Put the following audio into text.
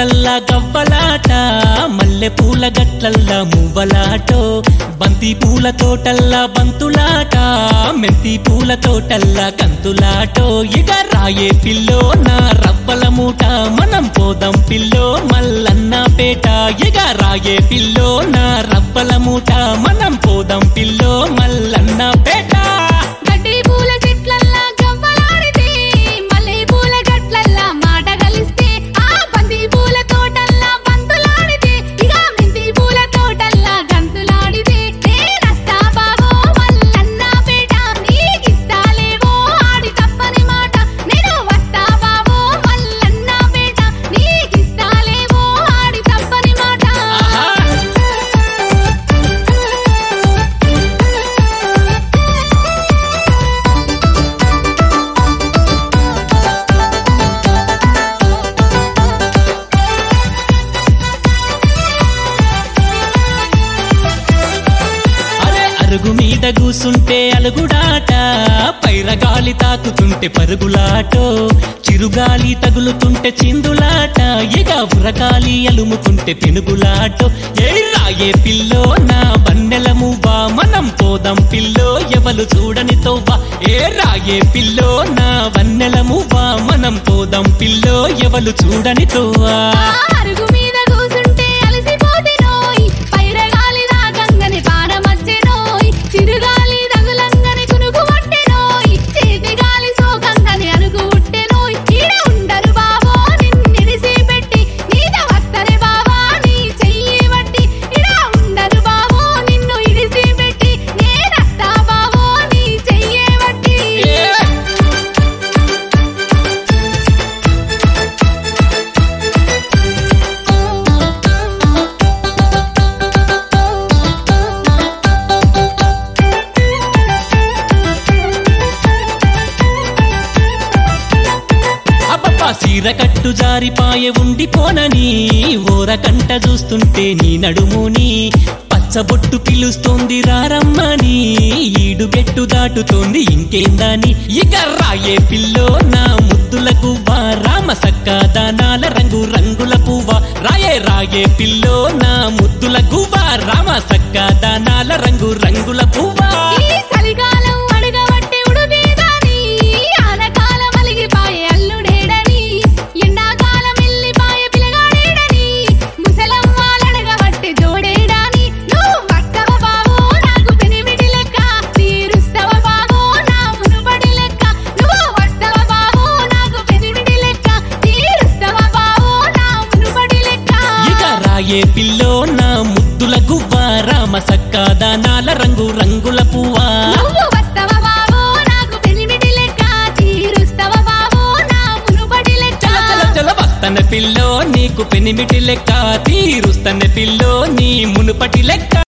చెట్లల్లా గవ్వలాట, మల్లె పూల గట్లల్లా మువ్వలాటో, బంతి పూల తోటల్లా బంతులాట, మెంతి పూల తోటల్లా కంతులాటో. ఇక రాయే పిల్లో నా రవ్వల మూట, మనం పోదాం పిల్లో మల్లన్న పేట. ఇక రాయే పిల్లో నా రవ్వల మూట, మనం పోదాం పిల్లో మల్లన్న పేట. గడ్డి పూల చెట్లల్లా గవ్వలాడితే, మల్లె పూల గట్లల్లా మాట కలిస్తే, ఆ బంతి పూల తోటల్లా బంతులాడితే, ఇక మెంతి పూల తోటల్లా గంతులాడితే, నేనస్తా బావో మల్లన్న పేట, నీకిస్తాలేవో ఆడి తప్పని మాట. నేను వస్తా బావో మల్లన్న పేట, నీకిస్తాలేవో ఆడి తప్పని మాట. అరుగు మీద కూసుంటే అలుగుడాట, పైరగాలి తాకుతుంటే పరుగులాటో, చిరుగాలి తగులుతుంటే చిందులాట, ఇక ఉరగాలి అలుముకుంటే పెనుగులాటో. ఏ రాయే పిల్లో నా వన్నెల మువ్వా, మనం పోదాం పిల్లో ఎవలు చూడని తోవ్వా. ఏ రాయే పిల్లో నా వన్నెల మువ్వా, మనం పోదాం పిల్లో ఎవలు చూడని తోవ్వా. అరుగు మీద కూసుంటే అలసిపోతేనోయ్, పైరగాలి రాగంగని పారమచ్చెనోయ్, చిరుగాలి తగులంగని కునుకు పట్టెనోయ్, చేతి గాలి సోకంగని అరుగు ఉట్టెనోయ్. ఈడ ఉండరు బావో నిన్నిడిసి పెట్టి, నీద వస్తరే బావా నీ చెయ్యి బట్టి. ఈడ ఉండరు బావో నిన్ను ఇడిసి పెట్టి, నేనస్తా బావో నీ చెయ్యి బట్టి. అబ్బబ్బా సీర కట్టు జారిపాయే ఉండిపోనని, ఓరకంట చూస్తుంటే నీ నడుముని, పచ్చబొట్టు పిలుస్తోంది రారమ్మని, ఈడుగెట్టు దాటుతోంది ఇంకేందని. ఇక రాయే పిల్లో నా ముద్దులకు వా, రామ సక్క దానాల రంగు రంగుల పువ్వా. రాయే రాయే పిల్లో నా ముద్దులకు వా, రామ సక్క దానాల రంగు రంగుల పువ్వా. ఈ చలికాలం అడగబట్టే ఉడుకేదాని, ఆనకాలం అలిగిపాయే అల్లుడేడని, ఎండాకాలం ఎల్లిపాయే పిలగాడేడని, ముసలమ్మాలడగబట్టే జోడేడాని. నువ్వు వస్తవ బావో నాకు పెనిమిటి లెక్క, తీరుస్తవ బావో నా మునుపడి లెక్క. నువ్వు వస్తవ బావో నాకు పెనిమిటి లెక్క, తీరుస్తవ బావో నా మునుపడి లెక్క. ఇక రాయే పిల్లో నా ముద్దుల గువ్వ, రామ సక్క దానాల రంగు రంగుల పువ్వా. నువ్వు వస్తవ బావో నాకు పెనిమిటి లెక్క, తీరుస్తవ బావో నా మునుపడి లెక్క. చల చల చల వస్తన పిల్లో నీకు పెనిమిటి లెక్క, తీరుస్తన పిల్లో నీ మునుపటి లెక్క.